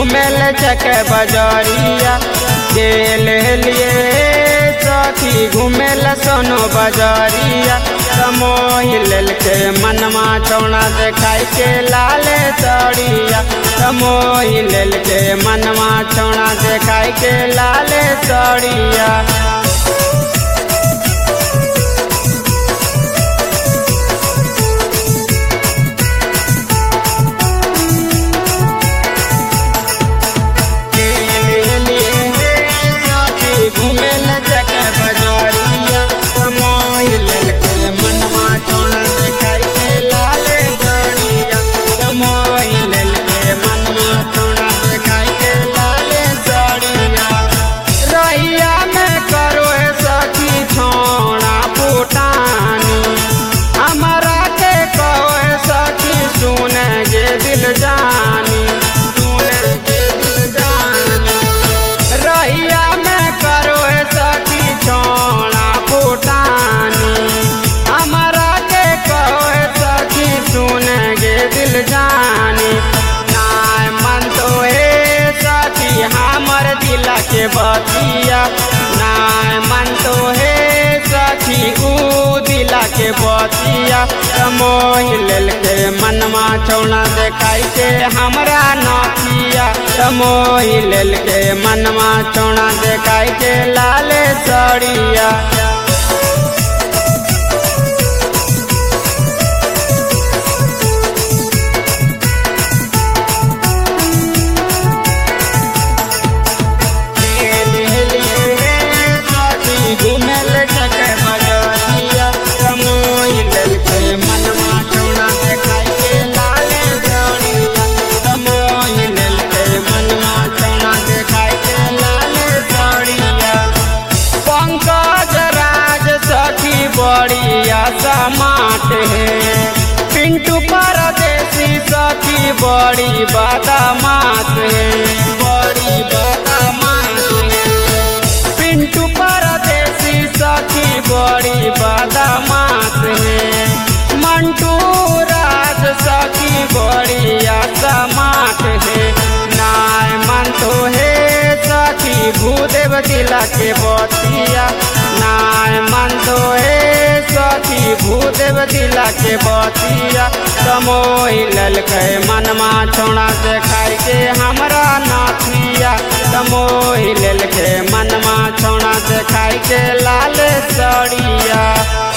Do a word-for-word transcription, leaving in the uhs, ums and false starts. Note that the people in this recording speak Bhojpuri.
घूमेल चक बजरिया गेल लिए सखी घूमेल सोनो बजरिया तमोही लेल के मनमा चौड़ा देखाई के लाले सड़िया तमोही लेल के मनमा चौड़ा देखाई के लाले सड़िया घूमेल चक बजरिया तमोही लेल के मनमा चौड़ा देखाई के लाले सड़िया तमोही लेल के मनमा चौड़ा देखाई के लाले सड़िया रहिया में करो सखी छोड़ा पुटानी हमारा के कहो सखी सुने गे दिल जानी सुने गे दिल जानी रहिया में करो सखी छोड़ा पुटानी हमारा के कहो सखी सुने गे दिल जानी नाय मन तो हे सखी हमर दिल के बतिया नाय मन तो हे सखी ऊ दिल के बतिया तमोही लेल के मनमा चौड़ा देखाई के हमरा नथिया तमोही लेल के मनमा चौड़ा देखाई के लाले सड़िया घूमेल चक बजरिया तमोही लेल के मनमा चौड़ा देखाई के लाले सड़िया तमोही लेल के मनमा चौड़ा देखाई के लाले सड़िया पंकज राज सखी बड़िया समाट है पिंटू परदेसी सखी बड़ी बदमाश है बड़ी बदमाश है पिंटू परदेसी सखी बड़ी बदमाश है मंटू राज सखी बड़ी समाट है नाय मन तो है सखी भूदेव दिला के बतिया नाय मन तो है सखी भूदेव दिला के बतिया तमोही लेल के मनमा चौड़ा देखाई के हमरा नथिया तमोही लेल के मनमा चौड़ा देखाई के लाले सड़िया।